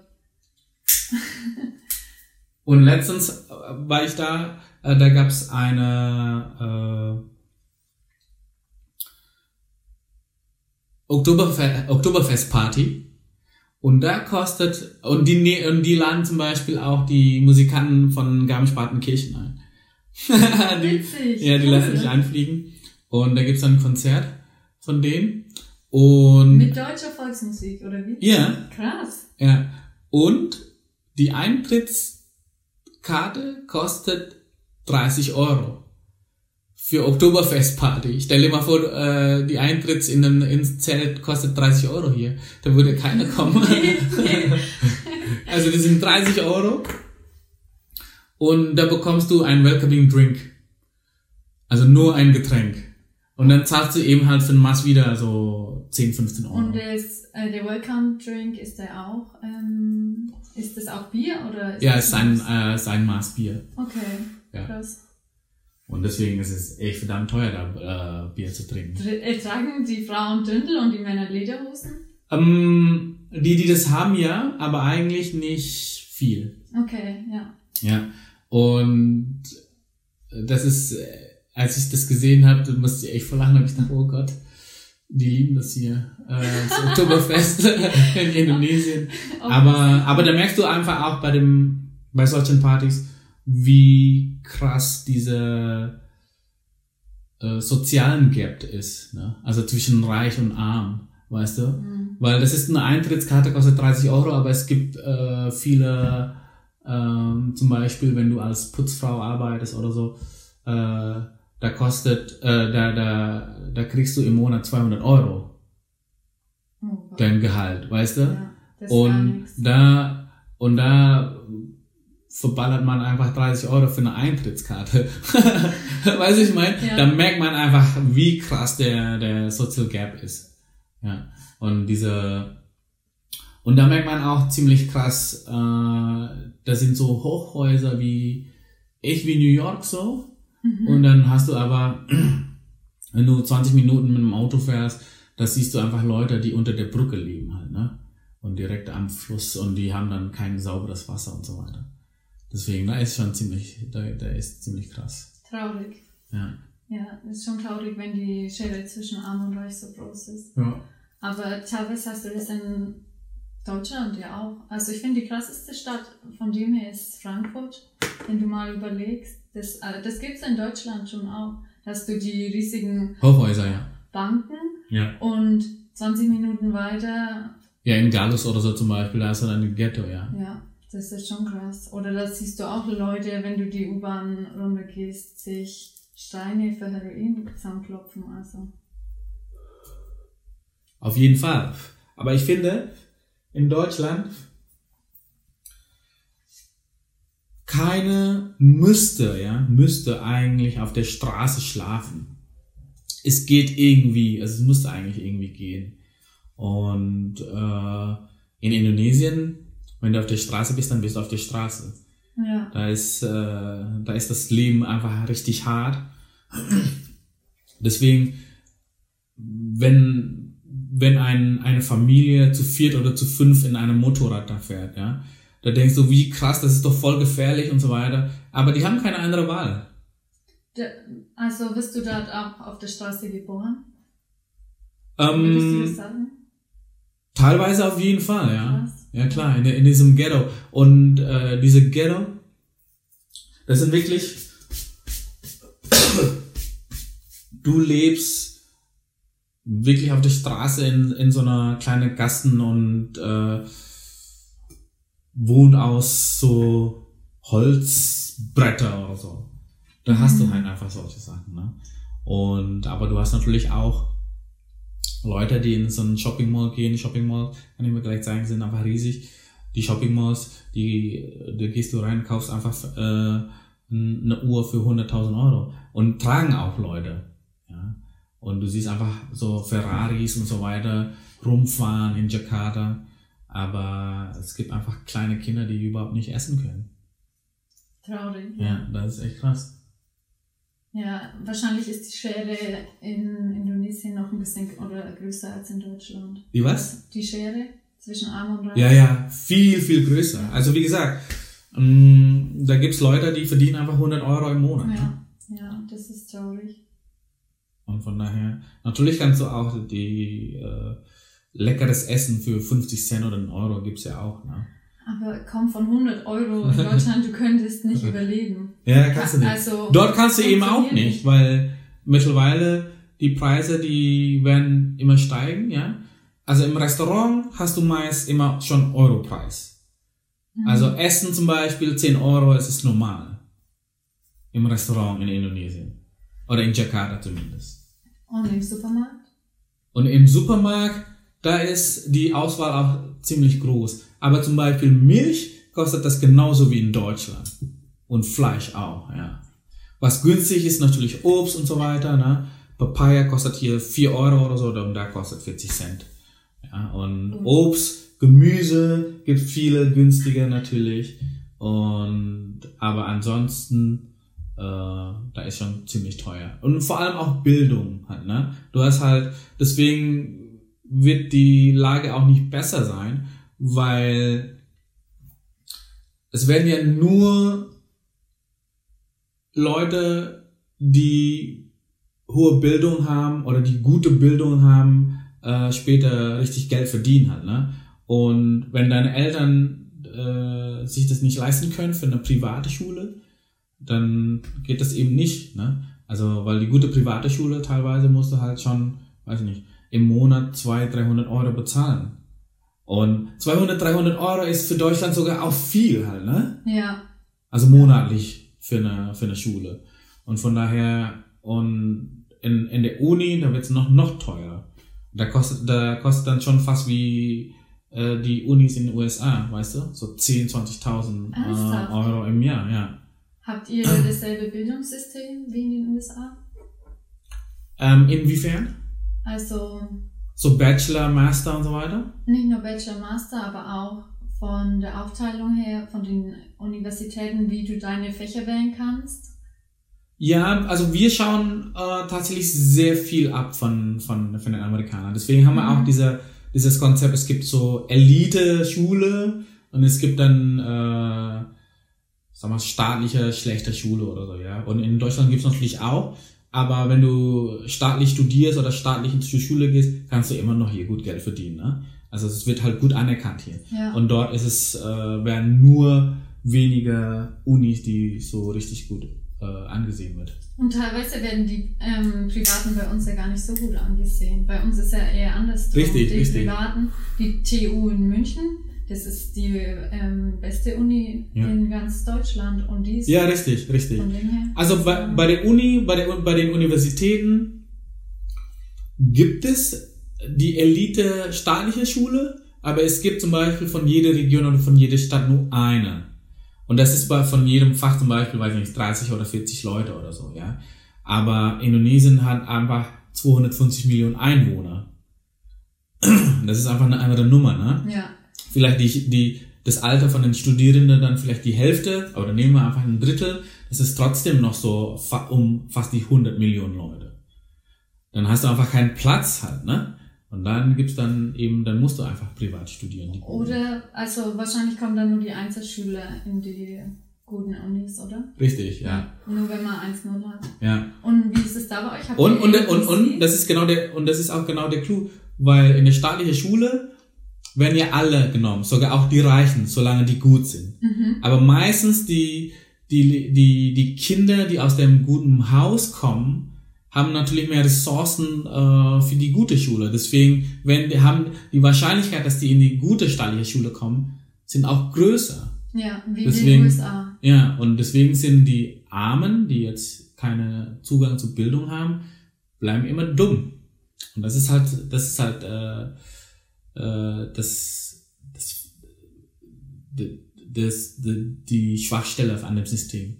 Speaker 2: Und letztens äh, war ich da, äh, da gab's eine äh, Oktoberfe Oktoberfestparty und da kostet und die ne- und die laden zum Beispiel auch die Musikanten von Garmisch-Partenkirchen ein. die,
Speaker 3: Witzig.
Speaker 2: ja, die lassen
Speaker 3: klasse.
Speaker 2: sich einfliegen und da gibt's dann ein Konzert von denen und
Speaker 3: Mit deutscher Volksmusik, oder wie?
Speaker 2: ja,
Speaker 3: Krass.
Speaker 2: ja und die Eintrittskarte kostet dreißig Euro. Für Oktoberfestparty. Stell dir mal vor, äh, die Eintritts in den, ins Zelt kostet dreißig Euro hier. Da würde keiner kommen. Also das sind dreißig Euro. Und da bekommst du einen Welcoming Drink. Also nur ein Getränk. Und dann zahlst du eben halt für ein Maß wieder so zehn, fünfzehn Euro.
Speaker 3: Und das, äh, der Welcome Drink, ist der auch, ähm, ist das auch Bier oder? Ist
Speaker 2: ja,
Speaker 3: das
Speaker 2: es ist ein,
Speaker 3: was?
Speaker 2: äh, ist ein Maß Bier.
Speaker 3: Okay,
Speaker 2: Ja.
Speaker 3: krass.
Speaker 2: Und deswegen ist es echt verdammt teuer, da äh, Bier zu trinken.
Speaker 3: Dr- äh, Tragen die Frauen Dündel und die Männer Lederhosen?
Speaker 2: Ähm, die, die das haben, ja, aber eigentlich nicht viel.
Speaker 3: Okay, ja.
Speaker 2: Ja. Und das ist, äh, als ich das gesehen habe, musste ich echt voll lachen, habe ich gedacht, oh Gott, die lieben das hier, äh, das Oktoberfest in Indonesien. Aber, aber da merkst du einfach auch bei dem, bei solchen Partys, wie krass diese äh, sozialen Gap ist, ne? Also zwischen reich und arm, weißt du?
Speaker 3: Mhm.
Speaker 2: Weil das ist eine Eintrittskarte, kostet dreißig Euro, aber es gibt äh, viele, ähm, zum Beispiel, wenn du als Putzfrau arbeitest oder so, äh, da kostet, äh, da, da, da kriegst du im Monat zweihundert Euro
Speaker 3: Oh Gott.
Speaker 2: dein Gehalt, weißt du?
Speaker 3: Ja, das ist gar
Speaker 2: Und
Speaker 3: nichts.
Speaker 2: da, und da verballert man einfach dreißig Euro für eine Eintrittskarte. Weißt du, ich meine?
Speaker 3: Ja.
Speaker 2: Da merkt man einfach, wie krass der, der Social Gap ist. Ja. Und diese, und da merkt man auch ziemlich krass, äh, das sind so Hochhäuser wie, echt wie New York so.
Speaker 3: Mhm.
Speaker 2: Und dann hast du aber, wenn du zwanzig Minuten mit dem Auto fährst, da siehst du einfach Leute, die unter der Brücke leben halt, ne? Und direkt am Fluss und die haben dann kein sauberes Wasser und so weiter. Deswegen, da ist schon ziemlich, da, da ist ziemlich krass.
Speaker 3: Traurig.
Speaker 2: Ja.
Speaker 3: Ja, ist schon traurig, wenn die Schere zwischen Arm und Reich so groß ist.
Speaker 2: Ja.
Speaker 3: Aber teilweise hast du das in Deutschland ja auch. Also ich finde, die krasseste Stadt von dem her ist Frankfurt. Wenn du mal überlegst, das, äh, das gibt's in Deutschland schon auch. Da hast du die riesigen
Speaker 2: Hochhäuser, ja.
Speaker 3: Banken
Speaker 2: Ja.
Speaker 3: und zwanzig Minuten weiter,
Speaker 2: Ja, in Gallus oder so zum Beispiel, da ist dann ein Ghetto, ja.
Speaker 3: ja, das ist schon krass. Oder da siehst du auch Leute, wenn du die U-Bahn runtergehst, sich Steine für Heroin zusammenklopfen. Also.
Speaker 2: Auf jeden Fall. Aber ich finde, in Deutschland keine müsste, ja, müsste eigentlich auf der Straße schlafen. Es geht irgendwie, also es müsste eigentlich irgendwie gehen. Und äh, in Indonesien, wenn du auf der Straße bist, dann bist du auf der Straße.
Speaker 3: Ja.
Speaker 2: Da ist, äh, da ist das Leben einfach richtig hart. Deswegen, wenn, wenn ein, eine Familie zu viert oder zu fünf in einem Motorrad da fährt, ja, da denkst du, wie krass, das ist doch voll gefährlich und so weiter. Aber die haben keine andere Wahl.
Speaker 3: Der, also bist du dort auch auf der Straße geboren? Würdest du das
Speaker 2: Ähm,
Speaker 3: sagen?
Speaker 2: teilweise auf jeden Fall, ja.
Speaker 3: Krass.
Speaker 2: Ja klar, in, in diesem Ghetto. Und äh, diese Ghetto, das sind wirklich, du lebst wirklich auf der Straße in, in so einer kleinen Gassen und äh, wohnt aus so Holzbretter oder so. Da hast du halt einfach solche Sachen, ne? Und, aber du hast natürlich auch Leute, die in so einen Shopping Mall gehen. Die Shopping Mall, kann ich mir gleich sagen, sind einfach riesig. Die Shopping Malls, die, da gehst du rein, kaufst einfach äh, eine Uhr für hunderttausend Euro und tragen auch Leute. Ja. Und du siehst einfach so Ferraris und so weiter rumfahren in Jakarta, aber es gibt einfach kleine Kinder, die überhaupt nicht essen können.
Speaker 3: Traurig.
Speaker 2: Ja, das ist echt krass.
Speaker 3: Ja, wahrscheinlich ist die Schere in Indonesien noch ein bisschen oder größer als in Deutschland.
Speaker 2: Die was?
Speaker 3: Die Schere zwischen Arm und Reich.
Speaker 2: Ja, ja, viel, viel größer. Also wie gesagt, mh, da gibt's Leute, die verdienen einfach hundert Euro im Monat.
Speaker 3: Ja, ja, das ist traurig.
Speaker 2: Und von daher, natürlich kannst du auch die äh, leckeres Essen für fünfzig Cent oder einen Euro gibt's ja auch, ne?
Speaker 3: Aber komm, von hundert Euro in Deutschland, du könntest nicht überleben.
Speaker 2: Ja, kannst du nicht.
Speaker 3: Also,
Speaker 2: dort kannst du eben auch nicht, weil mittlerweile die Preise, die werden immer steigen, ja. Also im Restaurant hast du meist immer schon Europreis. Mhm. Also Essen zum Beispiel, zehn Euro, es ist normal. Im Restaurant in Indonesien. Oder in Jakarta zumindest.
Speaker 3: Und im Supermarkt?
Speaker 2: Und im Supermarkt, da ist die Auswahl auch ziemlich groß. Aber zum Beispiel Milch kostet das genauso wie in Deutschland. Und Fleisch auch, ja. Was günstig ist, natürlich Obst und so weiter, ne. Papaya kostet hier vier Euro oder so, und da kostet vierzig Cent. Ja, und mhm. Obst, Gemüse gibt viele günstige natürlich. Und, aber ansonsten, äh, da ist schon ziemlich teuer. Und vor allem auch Bildung halt, ne. Du hast halt, deswegen wird die Lage auch nicht besser sein, weil es werden ja nur Leute, die hohe Bildung haben oder die gute Bildung haben, äh, später richtig Geld verdienen halt, ne? Und wenn deine Eltern äh, sich das nicht leisten können für eine private Schule, dann geht das eben nicht, ne? Also, weil die gute private Schule teilweise musst du halt schon, weiß ich nicht, im Monat zweihundert, dreihundert Euro bezahlen. Und zweihundert, dreihundert Euro ist für Deutschland sogar auch viel halt, ne?
Speaker 3: Ja.
Speaker 2: Also monatlich für eine, für eine Schule. Und von daher, und in, in der Uni, da wird's noch, noch teurer. Da kostet, da kostet dann schon fast wie, äh, die Unis in den U S A, weißt du? So zehntausend, zwanzigtausend äh, Euro im Jahr, ja.
Speaker 3: Habt ihr dasselbe Bildungssystem wie in den U S A?
Speaker 2: Ähm, inwiefern?
Speaker 3: Also,
Speaker 2: so Bachelor, Master und so weiter?
Speaker 3: Nicht nur Bachelor, Master, aber auch von der Aufteilung her, von den Universitäten, wie du deine Fächer wählen kannst?
Speaker 2: Ja, also wir schauen äh, tatsächlich sehr viel ab von, von, von den Amerikanern. Deswegen haben wir mhm. auch diese, dieses Konzept, es gibt so Elite-Schule und es gibt dann, äh, sag mal, staatliche, schlechte Schule oder so, ja. Und in Deutschland gibt's natürlich auch. Aber wenn du staatlich studierst oder staatlich zur Schule gehst, kannst du immer noch hier gut Geld verdienen, ne? Also es wird halt gut anerkannt hier.
Speaker 3: Ja.
Speaker 2: Und dort ist es, äh, werden nur wenige Unis, die so richtig gut äh, angesehen wird.
Speaker 3: Und teilweise werden die ähm, Privaten bei uns ja gar nicht so gut angesehen. Bei uns ist ja eher anders.
Speaker 2: Richtig,
Speaker 3: die
Speaker 2: richtig.
Speaker 3: Privaten, die T U in München, das ist die ähm, beste Uni ja. in ganz Deutschland. Und die ist
Speaker 2: ja, richtig, richtig.
Speaker 3: Von dem her,
Speaker 2: also bei, bei der Uni, bei, der, bei den Universitäten gibt es die Elite staatliche Schule, aber es gibt zum Beispiel von jeder Region oder von jeder Stadt nur eine. Und das ist bei, von jedem Fach zum Beispiel, weiß ich nicht, dreißig oder vierzig Leute oder so, ja. Aber Indonesien hat einfach zweihundertfünfzig Millionen Einwohner. Das ist einfach eine andere Nummer, ne?
Speaker 3: Ja.
Speaker 2: Vielleicht die, die, das Alter von den Studierenden dann vielleicht die Hälfte, aber dann nehmen wir einfach ein Drittel. Das ist trotzdem noch so fa- um fast die hundert Millionen Leute. Dann hast du einfach keinen Platz halt, ne? Und dann gibt's dann eben, dann musst du einfach privat studieren. Die
Speaker 3: oder, also wahrscheinlich kommen dann nur die Einzelschüler in die guten Unis, oder?
Speaker 2: Richtig, ja.
Speaker 3: Nur wenn man eins null hat.
Speaker 2: Ja.
Speaker 3: Und wie ist es da bei euch? Habt
Speaker 2: Und,
Speaker 3: ihr
Speaker 2: und,
Speaker 3: A B C?
Speaker 2: und, und, das ist genau der, und das ist auch genau der Clou, weil in der staatlichen Schule werden ja alle genommen, sogar auch die Reichen, solange die gut sind.
Speaker 3: Mhm.
Speaker 2: Aber meistens die, die, die, die Kinder, die aus dem guten Haus kommen, haben natürlich mehr Ressourcen äh, für die gute Schule. Deswegen wenn die haben die Wahrscheinlichkeit, dass die in die gute staatliche Schule kommen, sind auch größer.
Speaker 3: Ja, wie
Speaker 2: deswegen,
Speaker 3: in den U S A.
Speaker 2: Ja, und deswegen sind die Armen, die jetzt keinen Zugang zur Bildung haben, bleiben immer dumm. Und das ist halt, das ist halt äh, äh, das, das, das, das, die Schwachstelle an dem System.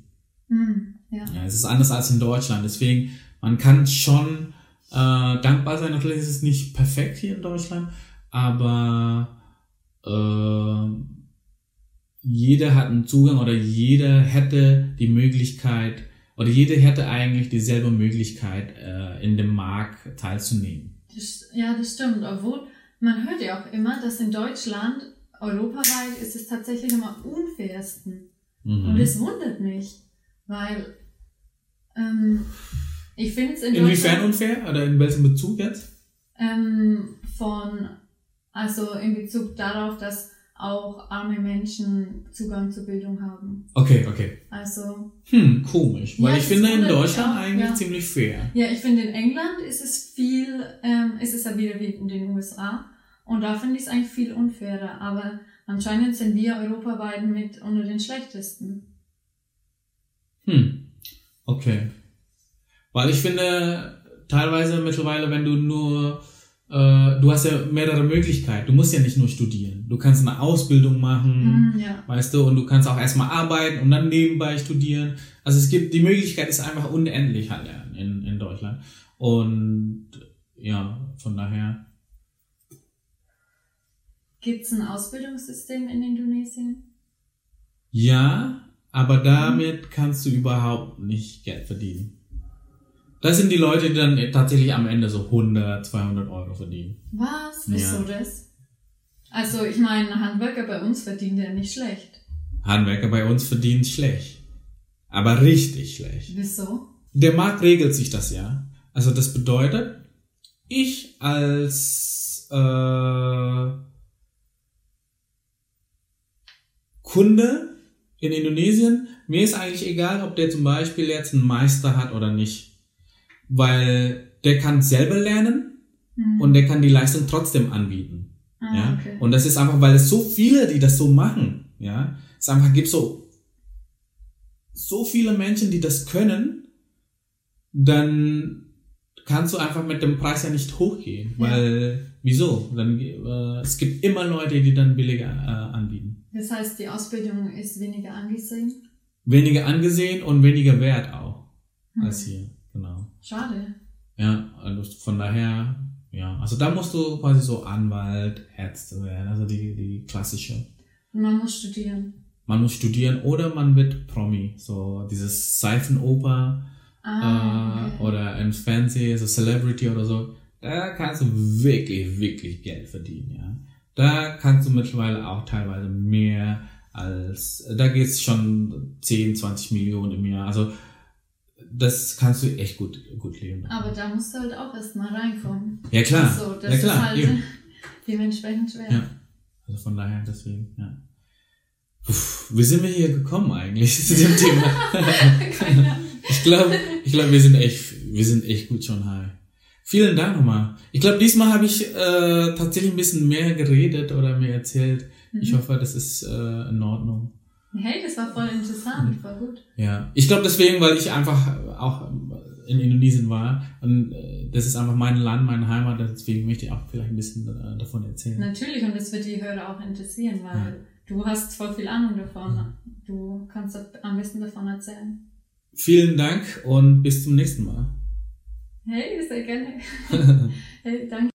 Speaker 3: Mm, ja.
Speaker 2: Ja, es ist anders als in Deutschland. Deswegen, man kann schon äh, dankbar sein. Natürlich ist es nicht perfekt hier in Deutschland, aber äh, jeder hat einen Zugang oder jeder hätte die Möglichkeit oder jeder hätte eigentlich dieselbe Möglichkeit, äh, in dem Markt teilzunehmen.
Speaker 3: Das, ja, das stimmt. Obwohl, man hört ja auch immer, dass in Deutschland, europaweit, ist es tatsächlich am unfairsten.
Speaker 2: Mhm.
Speaker 3: Und es wundert mich, weil ähm, ich finde es in
Speaker 2: Inwiefern
Speaker 3: Deutschland
Speaker 2: unfair? Oder in welchem Bezug jetzt?
Speaker 3: ähm, von, also in Bezug darauf, dass auch arme Menschen Zugang zur Bildung haben.
Speaker 2: Okay, okay.
Speaker 3: Also,
Speaker 2: Hm, komisch. Weil
Speaker 3: Ja,
Speaker 2: ich
Speaker 3: das
Speaker 2: finde in
Speaker 3: wundert mich
Speaker 2: Deutschland
Speaker 3: auch,
Speaker 2: eigentlich
Speaker 3: ja.
Speaker 2: ziemlich fair.
Speaker 3: ja, ich finde in England ist es viel, ähm, ist es ja wieder wie in den U S A. Und da finde ich es eigentlich viel unfairer. Aber anscheinend sind wir europaweit mit unter den schlechtesten.
Speaker 2: Hm, okay. Weil ich finde, teilweise mittlerweile, wenn du nur, äh, du hast ja mehrere Möglichkeiten. Du musst ja nicht nur studieren. Du kannst eine Ausbildung machen,
Speaker 3: Mm, ja.
Speaker 2: weißt du, und du kannst auch erstmal arbeiten und dann nebenbei studieren. Also es gibt, die Möglichkeit ist einfach unendlich halt in, in Deutschland. Und ja, von daher.
Speaker 3: Gibt es ein Ausbildungssystem in Indonesien?
Speaker 2: Ja, aber damit kannst du überhaupt nicht Geld verdienen. Das sind die Leute, die dann tatsächlich am Ende so hundert, zweihundert Euro verdienen.
Speaker 3: Was? Wieso
Speaker 2: Ja.
Speaker 3: das? Also, ich meine, ein Handwerker bei uns verdient ja nicht schlecht.
Speaker 2: Handwerker bei uns verdienen schlecht. Aber richtig schlecht.
Speaker 3: Wieso?
Speaker 2: Der Markt regelt sich das ja. Also das bedeutet, ich als äh, Kunde in Indonesien, mir ist eigentlich egal, ob der zum Beispiel jetzt einen Meister hat oder nicht. Weil der kann selber lernen
Speaker 3: Hm.
Speaker 2: und der kann die Leistung trotzdem anbieten.
Speaker 3: Ah,
Speaker 2: Ja?
Speaker 3: okay.
Speaker 2: Und das ist einfach, weil es so viele, die das so machen, ja, es einfach gibt so, so viele Menschen, die das können, dann kannst du einfach mit dem Preis ja nicht hochgehen,
Speaker 3: Ja.
Speaker 2: weil, wieso? Dann, äh, es gibt immer Leute, die dann billiger äh, anbieten.
Speaker 3: Das heißt, die Ausbildung ist weniger angesehen?
Speaker 2: Weniger angesehen und weniger wert auch,
Speaker 3: Hm.
Speaker 2: als hier, genau.
Speaker 3: Schade.
Speaker 2: Ja, also von daher, ja, also da musst du quasi so Anwalt, Ärzte werden, also die, die klassische.
Speaker 3: Und man muss studieren.
Speaker 2: Man muss studieren oder man wird Promi, so dieses Seifenoper
Speaker 3: Ah,
Speaker 2: äh,
Speaker 3: okay.
Speaker 2: oder im Fernsehen, so Celebrity oder so. Da kannst du wirklich, wirklich Geld verdienen, ja. Da kannst du mittlerweile auch teilweise mehr als, da geht's schon zehn, zwanzig Millionen im Jahr, also das kannst du echt gut, gut leben.
Speaker 3: Aber da musst du halt auch erstmal reinkommen.
Speaker 2: Ja klar,
Speaker 3: So, das
Speaker 2: ja klar,
Speaker 3: ist halt
Speaker 2: eben.
Speaker 3: dementsprechend schwer.
Speaker 2: Ja, also von daher deswegen, ja. Puh, wie sind wir hier gekommen eigentlich zu dem Thema?
Speaker 3: Keine Ahnung.
Speaker 2: Ich glaube, ich glaube, wir sind echt, wir sind echt gut schon high. Vielen Dank nochmal. Ich glaube, diesmal habe ich äh, tatsächlich ein bisschen mehr geredet oder mir erzählt. Ich
Speaker 3: Mhm.
Speaker 2: hoffe, das ist äh, in Ordnung.
Speaker 3: Hey, das war voll interessant, voll gut.
Speaker 2: Ja, ich glaube deswegen, weil ich einfach auch in Indonesien war und äh, das ist einfach mein Land, meine Heimat, deswegen möchte ich auch vielleicht ein bisschen äh, davon erzählen.
Speaker 3: Natürlich, und das wird die Hörer auch interessieren, weil
Speaker 2: Ja.
Speaker 3: du hast voll viel Ahnung davon.
Speaker 2: Mhm.
Speaker 3: Du kannst am besten davon erzählen.
Speaker 2: Vielen Dank und bis zum nächsten Mal.
Speaker 3: Hey, sehr gerne. Hey, danke.